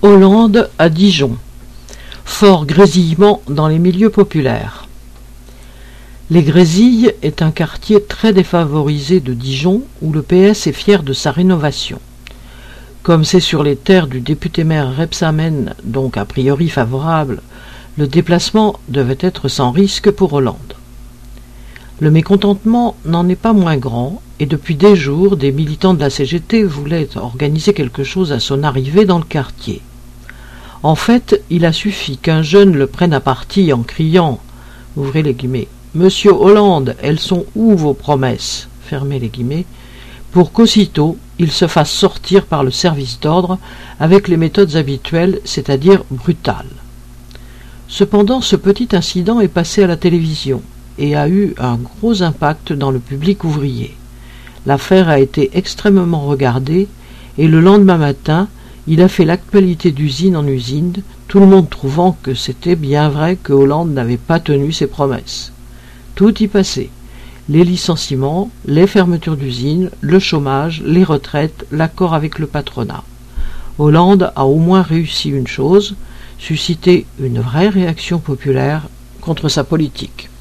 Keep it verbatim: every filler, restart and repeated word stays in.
Hollande à Dijon. Fort grésillement dans les milieux populaires. Les Grésilles est un quartier très défavorisé de Dijon où le P S est fier de sa rénovation. Comme c'est sur les terres du député-maire Rebsamen, donc a priori favorable, le déplacement devait être sans risque pour Hollande. Le mécontentement n'en est pas moins grand, et depuis des jours, des militants de la C G T voulaient organiser quelque chose à son arrivée dans le quartier. En fait, il a suffi qu'un jeune le prenne à partie en criant, ouvrez les guillemets, « Monsieur Hollande, elles sont où vos promesses ?» fermez les guillemets, pour qu'aussitôt il se fasse sortir par le service d'ordre avec les méthodes habituelles, c'est-à-dire brutales. Cependant, ce petit incident est passé à la télévision et a eu un gros impact dans le public ouvrier. L'affaire a été extrêmement regardée et le lendemain matin, il a fait l'actualité d'usine en usine, tout le monde trouvant que c'était bien vrai que Hollande n'avait pas tenu ses promesses. Tout y passait. Les licenciements, les fermetures d'usines, le chômage, les retraites, l'accord avec le patronat. Hollande a au moins réussi une chose, susciter une vraie réaction populaire contre sa politique.